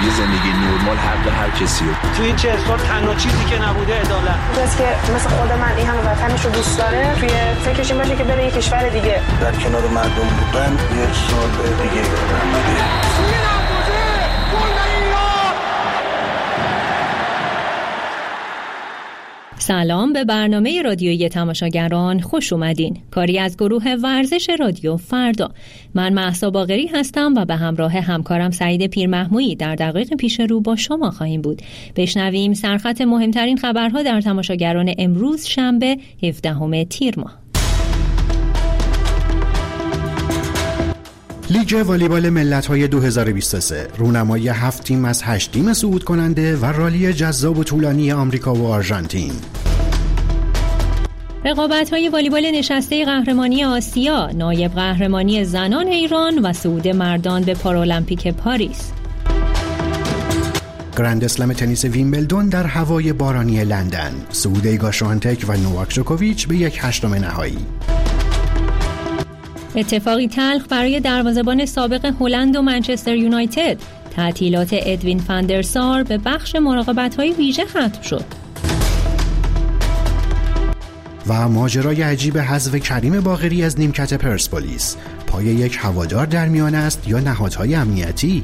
یه زندگی نرمال حق هر کسیه. تو این 40 سال تنها چیزی که نبوده عدالت. کسی که مثل خود من این همه وطنش رو دوست داره توی فکرش این باشه که بره یه کشور دیگه. در کنار مردم بودن یه سال دیگه سلام به برنامه رادیویی تماشاگران، خوش اومدین. کاری از گروه ورزش رادیو فردا. من مهسا باقری هستم و به همراه همکارم سعید پیرمحمودی در دقایق پیش رو با شما خواهیم بود. بشنویم سرخط مهمترین خبرها در تماشاگران امروز شنبه 17 تیر ماه. لیگ والیبال ملت‌های 2023 رونمایی 7 تیم از 8 تیم صعود کننده و رالی جذاب و طولانی آمریکا و آرژانتین. رقابت‌های والیبال نشسته قهرمانی آسیا، نایب قهرمانی زنان ایران و صعود مردان به پارالمپیک پاریس. گرند اسلم تنیس ویمبلدون در هوای بارانی لندن، صعود ایگا شوانتک و نوواک جوکوویچ به 1/8 نهایی. اتفاقی تلخ برای دروازه‌بان سابق هلند و منچستر یونایتد، تعطیلات ادوین فاندرسار به بخش مراقبت‌های ویژه ختم شد. و ماجرای عجیب حذف کریم باقری از نیمکت پرسپولیس، پای یک هوادار در میان است یا نهادهای امنیتی؟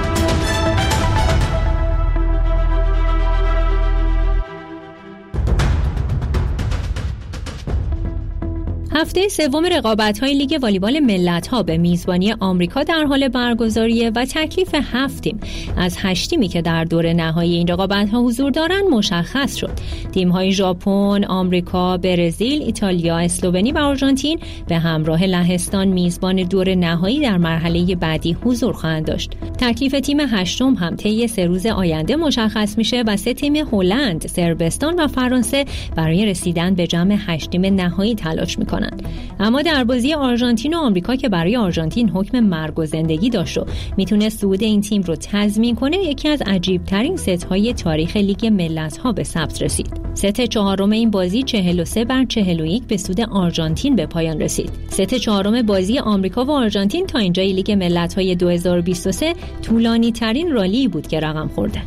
هفته سوم رقابت‌های لیگ والیبال ملت‌ها به میزبانی آمریکا در حال برگزاریه و تکلیف 7 تیم از 8 تیمی که در دور نهایی این رقابت‌ها حضور دارند مشخص شد. تیم‌های ژاپن، آمریکا، برزیل، ایتالیا، اسلوونی و آرژانتین به همراه لهستان میزبان دور نهایی در مرحله بعدی حضور خواهند داشت. تکلیف تیم 8 هم طی 3 روز آینده مشخص میشه و 3 تیم هلند، صربستان و فرانسه برای رسیدن به جمع 8 تیم نهایی تلاش می‌کنند. اما در بازی آرژانتین و آمریکا که برای آرژانتین حکم مرگ و زندگی داشت و میتونه صعود این تیم رو تضمین کنه، یکی از عجیب‌ترین ست‌های تاریخ لیگ ملت‌ها به ثبت رسید. ست چهارم این بازی 43-41 به سود آرژانتین به پایان رسید. ست چهارم بازی آمریکا و آرژانتین تا اینجای لیگ ملت‌های 2023 طولانی‌ترین رالی بود که رقم خورده.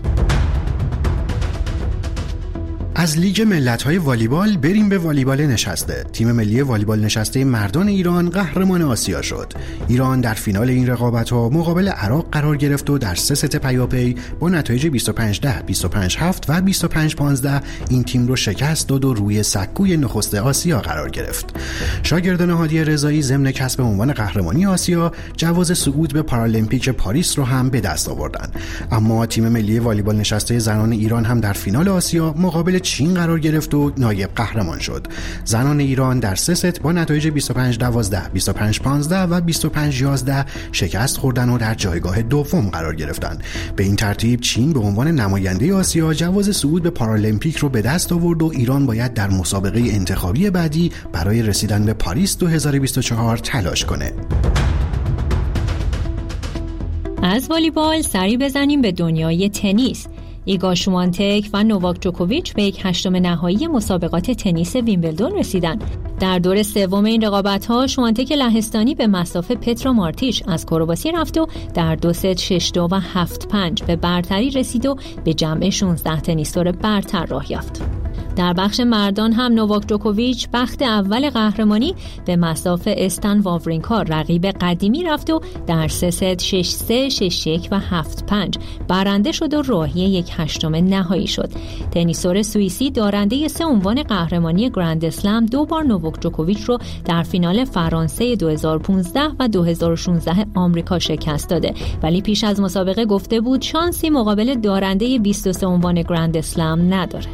از لیگ ملت‌های والیبال بریم به والیبال نشسته. تیم ملی والیبال نشسته مردان ایران قهرمان آسیا شد. ایران در فینال این رقابت‌ها مقابل عراق قرار گرفت و در 3 ست پیاپی با نتایج 25-10، 25-7 و 25-15 این تیم رو شکست داد و روی سکوی نخست آسیا قرار گرفت. شاگردان هادی رضایی ضمن کسب عنوان قهرمانی آسیا جواز صعود به پارالمپیک پاریس رو هم به دست آوردند. اما تیم ملی والیبال نشسته زنان ایران هم در فینال آسیا مقابل چین قرار گرفت و نایب قهرمان شد. زنان ایران در 3 ست با نتایج 25-12، 25-15 و 25-11 شکست خوردن و در جایگاه دوم قرار گرفتند. به این ترتیب چین به عنوان نماینده آسیا جواز صعود به پارالمپیک رو به دست آورد و ایران باید در مسابقه انتخابی بعدی برای رسیدن به پاریس 2024 تلاش کنه. از والیبال سری بزنیم به دنیای تنیس. ایگا شوانتک و نوواک جوکوویچ به 1/8 نهایی مسابقات تنیس ویمبلدون رسیدن. در دور سوم این رقابت‌ها شوانتک لهستانی به مصاف پترا مارتیش از کرواسی رفت و در 2 ست 6-2 و 7-5 به برتری رسید و به جمع 16 تنیسور برتر راه یافت. در بخش مردان هم نوواک جوکوویچ بخت اول قهرمانی به مصاف استان واورینکا رقیب قدیمی رفت و در 3 ست 6-3، 6-1 و 7-5 برنده شد و راهی 1/8 نهایی شد. تنیسور سوئیسی دارنده 3 عنوان قهرمانی گرند اسلم 2 بار نوواک جوکوویچ رو در فینال فرانسه 2015 و 2016 آمریکا شکست داده، ولی پیش از مسابقه گفته بود شانسی مقابل دارنده 23 عنوان گرند اسلم نداره.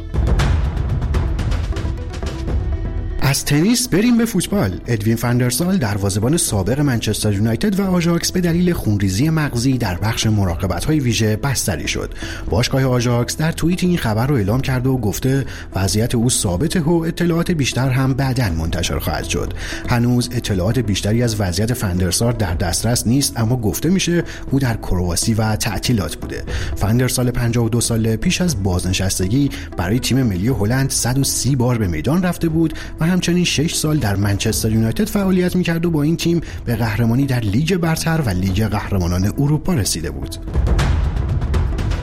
از تنیس بریم به فوتبال. ادوین فاندرسال دروازه‌بان سابق منچستر یونایتد و آژاکس به دلیل خونریزی مغزی در بخش مراقبت‌های ویژه بستری شد. باشگاه آژاکس در توییت این خبر رو اعلام کرده و گفته وضعیت او ثابته و اطلاعات بیشتر هم بعداً منتشر خواهد شد. هنوز اطلاعات بیشتری از وضعیت فاندرسال در دسترس نیست، اما گفته میشه او در کرواسی و تعطیلات بوده. فاندرسال 52 ساله پیش از بازنشستگی برای تیم ملی هلند 130 بار به میدان رفته بود و همچنین 6 سال در منچستر یونایتد فعالیت می‌کرد و با این تیم به قهرمانی در لیگ برتر و لیگ قهرمانان اروپا رسیده بود.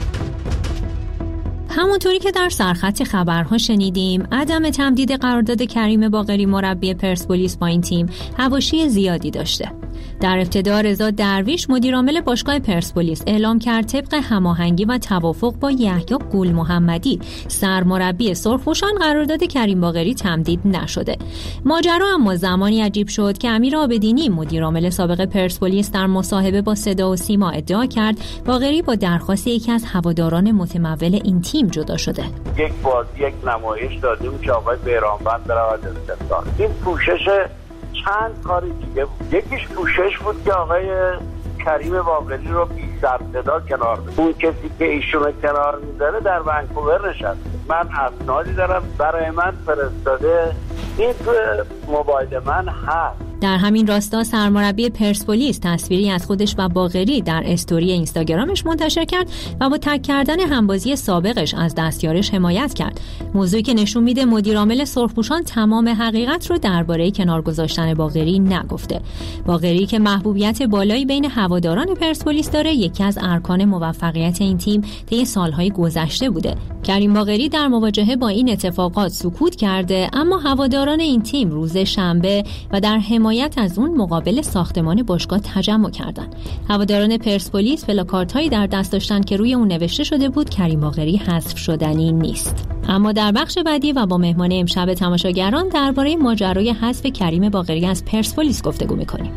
همونطوری که در سرخط خبرها شنیدیم، عدم تمدید قرارداد کریم باقری مربی پرسپولیس با این تیم حواشی زیادی داشته. در ابتدا رضا درویش مدیرعامل باشگاه پرسپولیس اعلام کرد طبق هماهنگی و توافق با یحیی گل محمدی سرمربی سرخپوشان قرارداد کریم باقری تمدید نشده. ماجرا اما زمانی عجیب شد که امیر عابدینی مدیرعامل سابق پرسپولیس در مصاحبه با صدا و سیما ادعا کرد باقری با درخواست یکی از هواداران متمول این تیم جدا شده. یک نمایش دادیم که آقای بهرامبند برود استقلال. این پوشش چند کاری دیگه بود. یکیش پوشش بود که آقای کریم باقری رو بی سر صدا کنار بده. اون کسی که ایشون کنار میذاره در ونکوور نشسته. من اسنادی دارم برای من فرستاده، این تو موبایل من هست. در همین راستا سرمربی پرسپولیس تصویری از خودش و باقری در استوری اینستاگرامش منتشر کرد و با تگ کردن همبازی سابقش از دستیارش حمایت کرد. موضوعی که نشون میده مدیرعامل سرخپوشان تمام حقیقت رو درباره کنار گذاشتن باقری نگفته. باقری که محبوبیت بالایی بین هواداران پرسپولیس داره، یکی از ارکان موفقیت این تیم طی سالهای گذشته بوده. کریم باقری در مواجهه با این اتفاقات سکوت کرده، اما هواداران این تیم روز شنبه و در حمایت از اون مقابل ساختمان باشگاه تجمع کردند. هواداران پرسپولیس پلاکاردهایی در دست داشتن که روی اون نوشته شده بود کریم باقری حذف شدنی نیست. اما در بخش بعدی و با مهمان امشب تماشاگران درباره ماجرای حذف کریم باقری از پرسپولیس گفتگو می‌کنیم.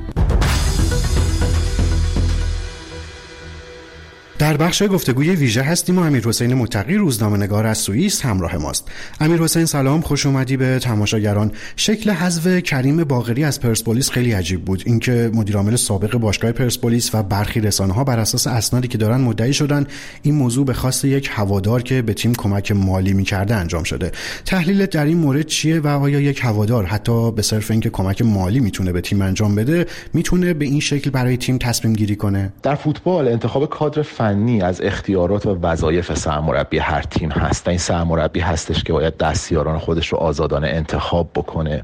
در بخش گفتگوی ویژه هستیم و امیرحسین متقی روزنامه‌نگار از سوئیس همراه ماست. امیرحسین سلام، خوش اومدی به تماشاگران. شکل حذف کریم باقری از پرسپولیس خیلی عجیب بود. اینکه مدیرعامل سابق باشگاه پرسپولیس و برخی رسانه‌ها بر اساس اسنادی که دارن مدعی شدن این موضوع به خواست یک هوادار که به تیم کمک مالی می‌کرده انجام شده. تحلیلت در این مورد چیه و آیا یک هوادار حتی به صرف اینکه کمک مالی میتونه به تیم انجام بده میتونه به این شکل برای تیم تصمیم گیری کنه؟ در فوتبال انتخاب کادر از اختیارات و وظایف سرمربی هر تیم هست. این سرمربی هستش که باید دستیاران خودش رو آزادانه انتخاب بکنه.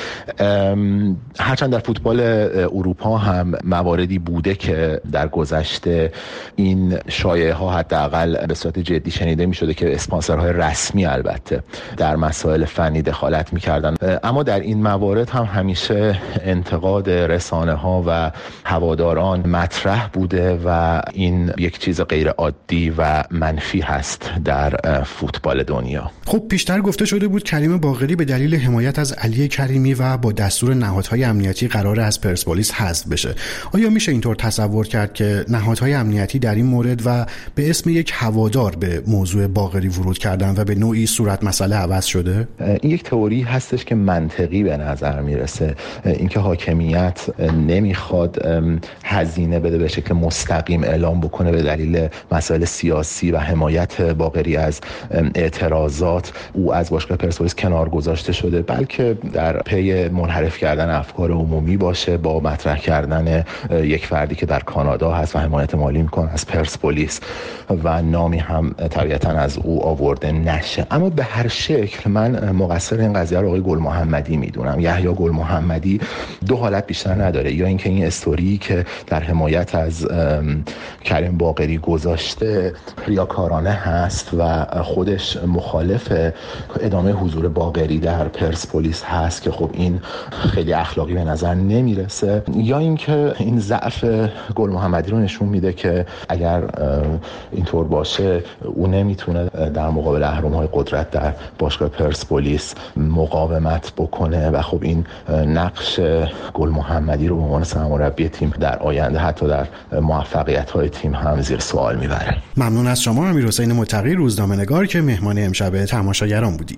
هرچند در فوتبال اروپا هم مواردی بوده که در گذشته این شایعه ها حداقل به صورت جدی شنیده می شده که اسپانسرهای رسمی البته در مسائل فنی دخالت می کردن، اما در این موارد هم همیشه انتقاد رسانه ها و هواداران مطرح بوده و این یک چیز غیر عادی و منفی هست در فوتبال دنیا. خب پیشتر گفته شده بود کریم باقری به دلیل حمایت از علی کریمی و با دستور نهادهای امنیتی قرار از پرسپولیس حذف بشه. آیا میشه اینطور تصور کرد که نهادهای امنیتی در این مورد و به اسم یک هوادار به موضوع باقری ورود کردن و به نوعی صورت مسئله عوض شده؟ این یک تئوری هستش که منطقی به نظر میرسه. اینکه حاکمیت نمیخواد هزینه بده به شکل مستقیم اعلام بکنه به دلیل مسائل سیاسی و حمایت باقری از اعتراضات او از باشگاه پرسپولیس کنار گذاشته شده، بلکه در پی منحرف کردن افکار عمومی باشه با مطرح کردن یک فردی که در کانادا هست و حمایت مالی میکنه از پرسپولیس و نامی هم طبیعتا از او آورده نشه. اما به هر شکل من مقصر این قضیه رو آقای گل محمدی میدونم. یحیی گل محمدی دو حالت بیشتر نداره، یا اینکه این استوری که در حمایت از کریم باقری گذاشته ریاکارانه هست و خودش مخالف ادامه حضور باقری در پرسپولیس هست که خب این خیلی اخلاقی به نظر نمیرسه، یا اینکه این ضعف گل محمدی رو نشون میده که اگر اینطور باشه او نمیتونه در مقابل اهرم‌های قدرت در باشگاه پرسپولیس مقاومت بکنه و خب این نقش گل محمدی رو به عنوان سرمربی تیم در آینده حتی در موفقیت‌های تیم هم زیر سوال میبره. ممنون از شما امیرحسین متقی روزنامه‌نگار که مهمان امشب تماشاگران بودی.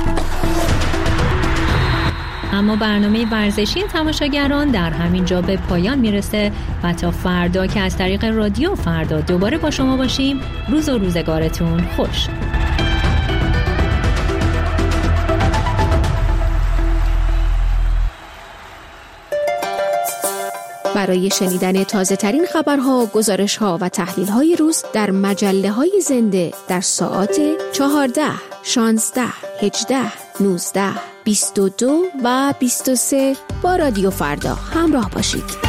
اما برنامه ورزشی تماشاگران در همین جا به پایان میرسه و تا فردا که از طریق رادیو فردا دوباره با شما باشیم، روز و روزگارتون خوش. برای شنیدن تازه ترین خبرها، گزارش‌ها و تحلیل‌های روز در مجله‌های زنده در ساعات 14، 16، 18، 19، 22 و 23 با رادیو فردا همراه باشید.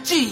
جی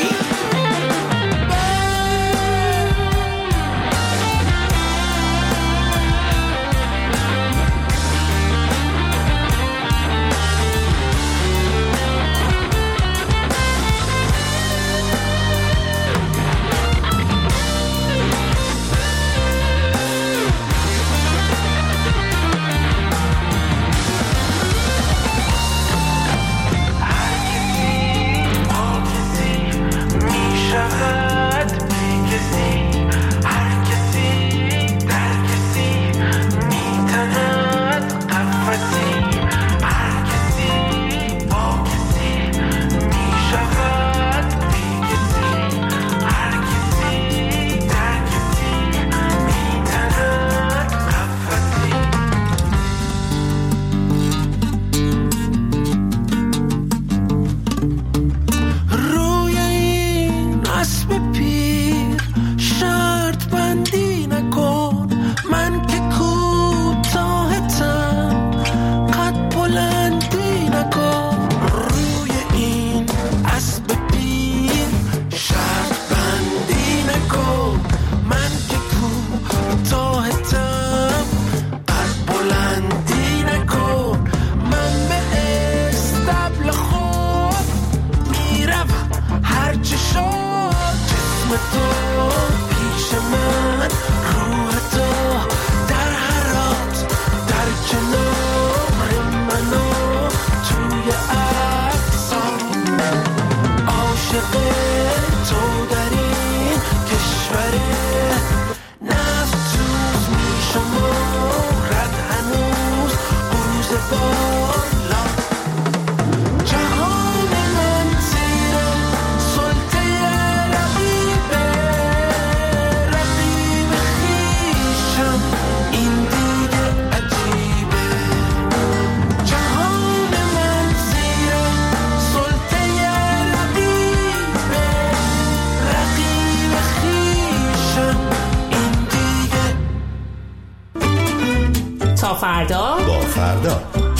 فردا با فردا.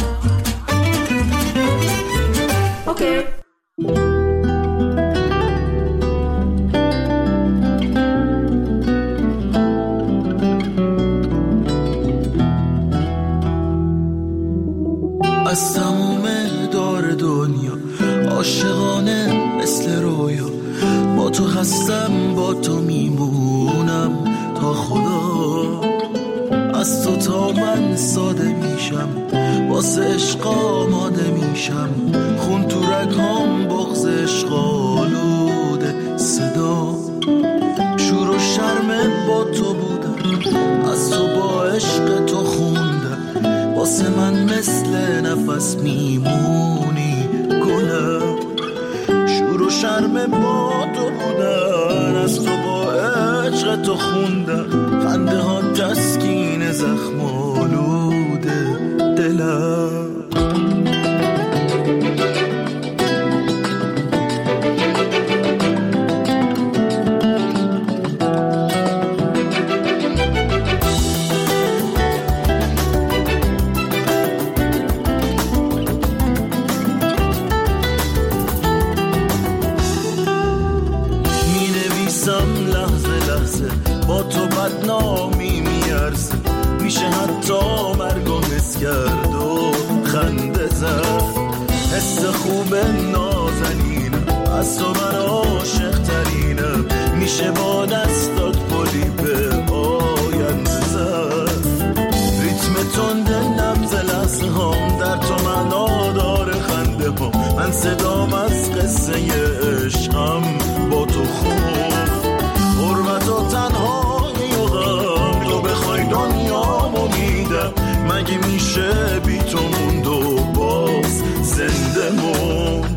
اوکی. از تموم دار دنیا عاشقانه مثل رویا، با تو هستم با تو میمونم تا خدا. از تو تا من ساده میشم، واسه عشق آماده میشم، خون تو رگام بغض عشق آلوده صدا. شور و شرم با تو بودم، از تو با عشق تو خوندم، واسه من مثل نفس میمونی گلم. شور و شرم با تو بودن، از تو با عشق تو خوندم، خنده ها تسکین زخم آلوده دلم. با تو بدنامی میارزه، میشه حتی مرگو مس کرد و خنده زد. حس خوب نازنینم، از تو من عاشق ترینم، میشه با دستات پلی به آینده زد. ریتم تند نبض لحظه هم در تو معنا داره خنده هم، من صدام از قصه عشقم با تو خوب. حرمت و تنهایی و غم، تو بخوای دنیامو میدم، مگه میشه بی تو موند و باز زنده موند.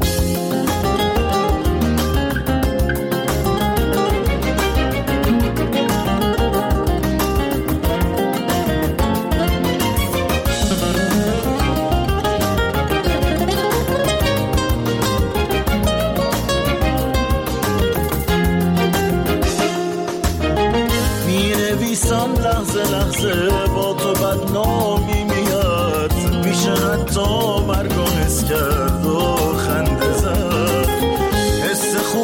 لحظه با تو بدنامی میاد، میشه حتی مرگو حس کرد و خنده زد. حس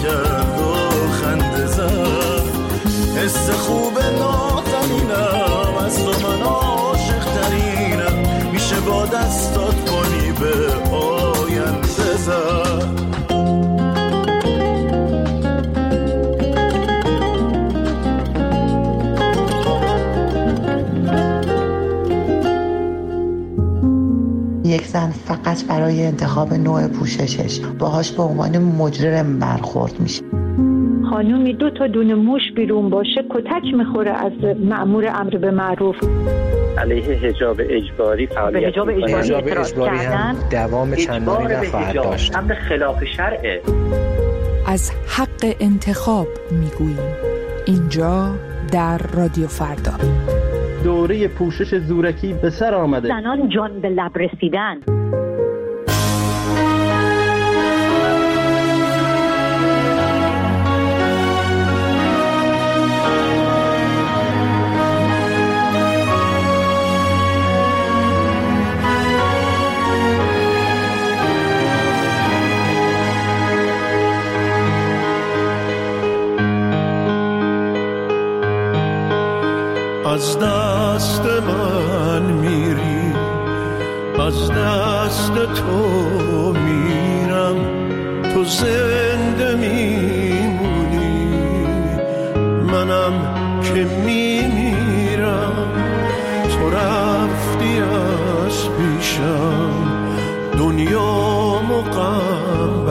کرد و خنده زد. حس خوب نازنینم از تو من عاشق ترینم، میشه با دستات کنی به آینده زد. یک زن فقط برای انتخاب نوع پوششش باهاش به عنوان مجرم برخورد میشه. خانومی 2 تا دونه موش بیرون باشه کتک میخوره از مأمور امر به معروف. علیه حجاب اجباری فعالیت حجاب اجباری هم دوام چندانی نخواهد داشت. امر خلاف شرعه. از حق انتخاب میگوییم اینجا در رادیو فردا. دوره پوشش زورکی به سر آمده. زنان جان به لب رسیدن. از دست من میری، از دست تو میرم، تو زنده میمونی، منم که میمیرم. تو رفتی از پیشم، دنیامو غم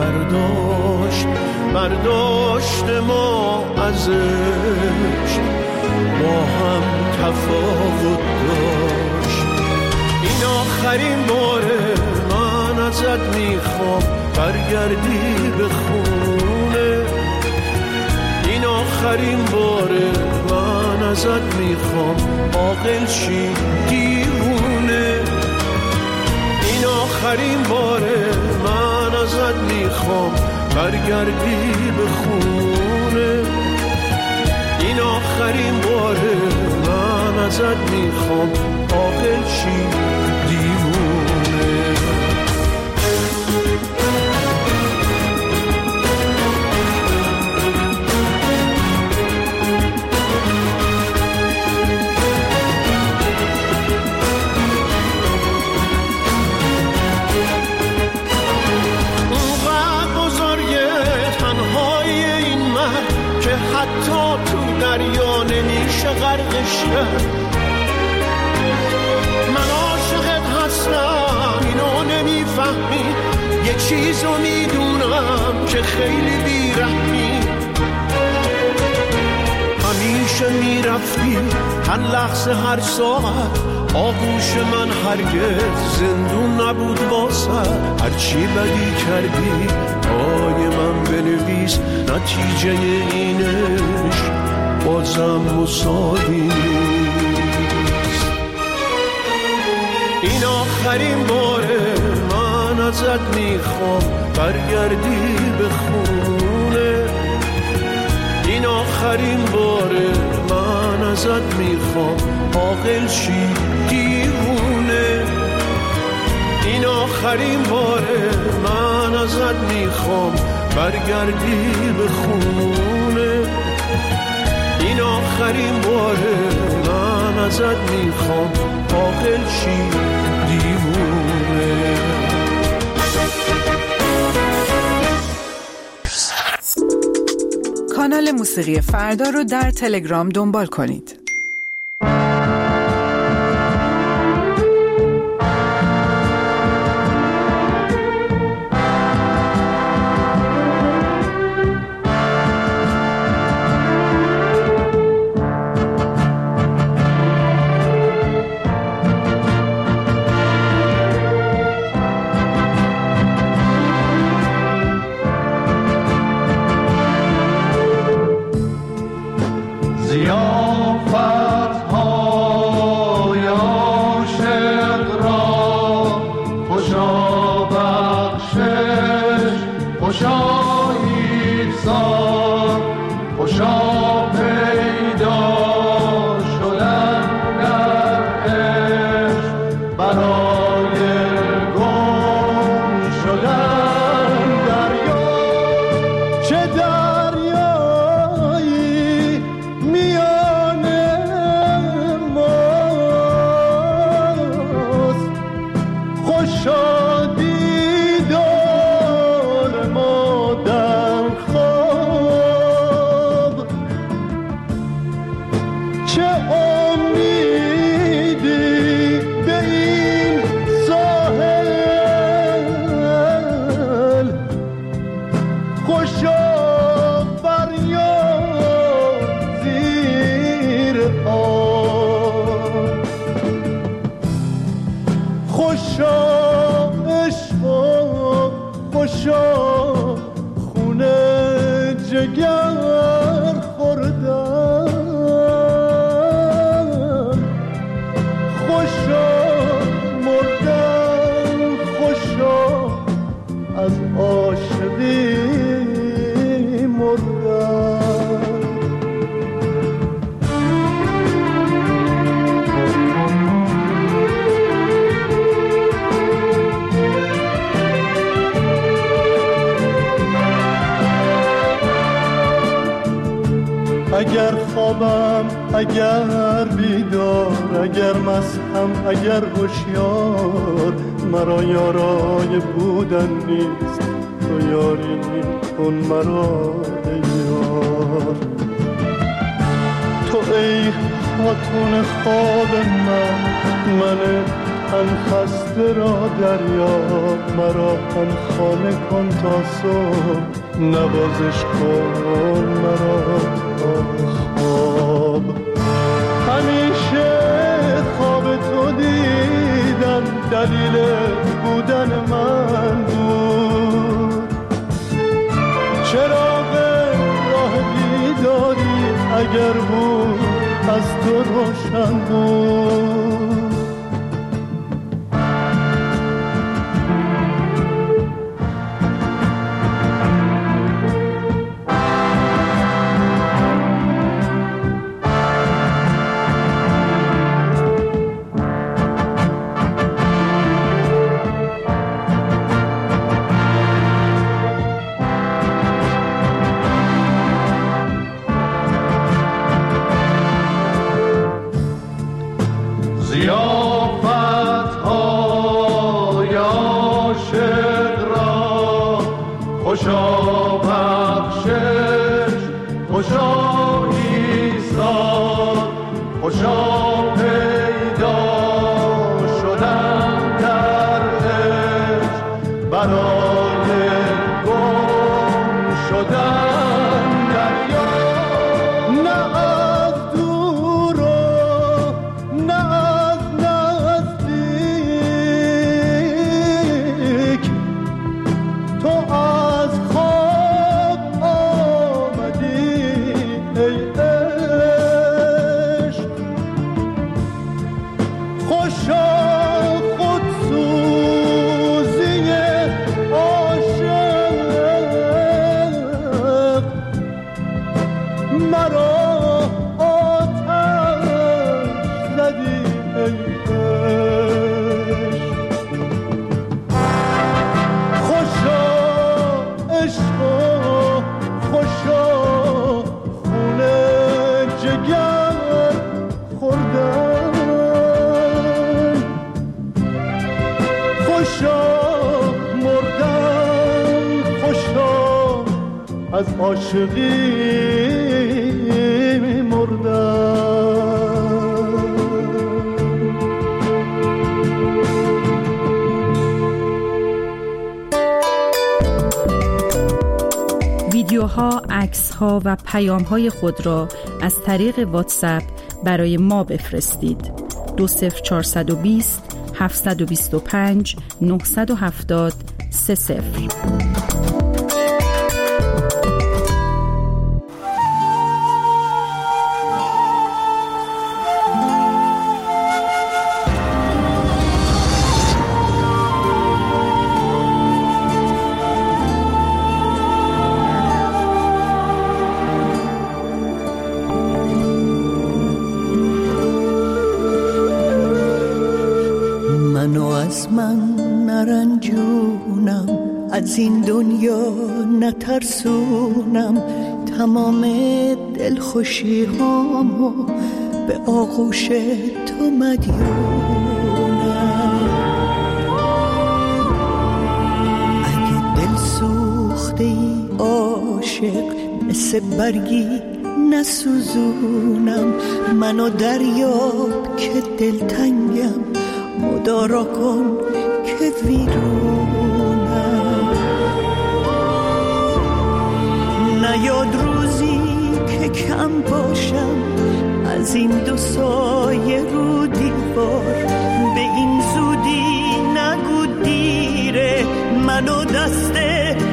برداشت ما ازش، با هم تفاوت داشت. این آخرین باره من ازت میخوام برگردی به خونه. این آخرین باره من ازت میخوام عاقل شی دیوونه. این آخرین باره من ازت میخوام برگردی به خونه. این آخرین باره من ازت میخوام عاقل شی دیوونه. اونقدر بزرگه تنهای این مرد که حتی تو دریا نمیشه غرقش کرد. من عاشقت هستم اینو نمیفهمی، یه چیزو میدونم که خیلی بیرحمی. همیشه میرفتی هر لحظه هر ساعت، آغوش من هرگز زندون نبود واسه. هرچی بدی کردی پای من بنویس، نتیجه اینش بازم مساوی نیست. این آخرین باره من ازت میخوام برگردی به خونه. این آخرین باره من ازت میخوام عاقل شی دیوونه. این آخرین باره من ازت میخوام برگردی به خونه. این آخرین باره من ازت میخوام عاقل شی دیوونه. کانال موسیقی فردا رو در تلگرام دنبال کنید. چه خوشا خونه جگر خوردم، خوشا مردم، خوشا از عاشقی مردم. اگر خوابم، اگر بیدار، اگر مستم، اگر هوشیار، مرا یارای بودن نیست، تو یاری کن مرا ای یار. تو ای خاتون خواب من هم خسته را دریا، مرا هم خانه کن تا صبح، نوازش کن مرا تا خواب. همیشه خواب تو دیدم، دلیل بودن من بود. چراغ راه بیداری اگر بود از تو روشن بود. از عاشقی مردم. ویدیوها، عکس‌ها و پیام‌های خود را از طریق واتساپ برای ما بفرستید. 20420 725 970 30. از من نرنجونم، از این دنیا نترسونم، تمام دلخوشی هامو به آغوش تو مدیونم. اگه دل سوخته ای عاشق، مثل برگی نسوزونم، منو دریاب که دلتنگم، مدارا کن که ویرونم. نیاد روزی که کم باشم از این دو سایه رو دیوار، به این زودی نگو دیره، منو دست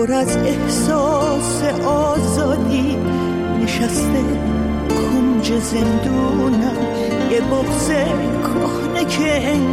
پر از احساس آزادی نشسته کنج زندونم، یه بغض کهنه که